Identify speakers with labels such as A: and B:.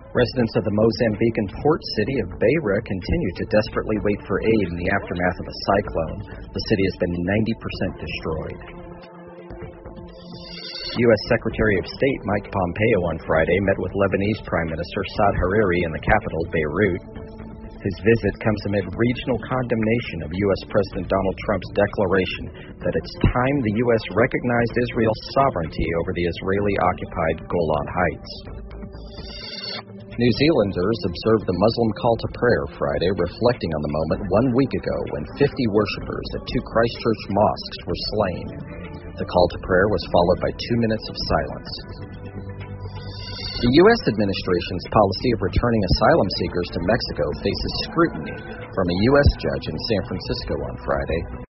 A: Residents of the Mozambican port city of Beira continue to desperately wait for aid in the aftermath of a cyclone. The city has been 90% destroyed. U.S. Secretary of State Mike Pompeo on Friday met with Lebanese Prime Minister Saad Hariri in the capital, Beirut. His visit comes amid regional condemnation of U.S. President Donald Trump's declaration that it's time the U.S. recognized Israel's sovereignty over the Israeli-occupied Golan Heights. New Zealanders observed the Muslim call to prayer Friday, reflecting on the moment 1 week ago when 50 worshippers at two Christchurch mosques were slain. The call to prayer was followed by 2 minutes of silence. The U.S. administration's policy of returning asylum seekers to Mexico faces scrutiny from a U.S. judge in San Francisco on Friday.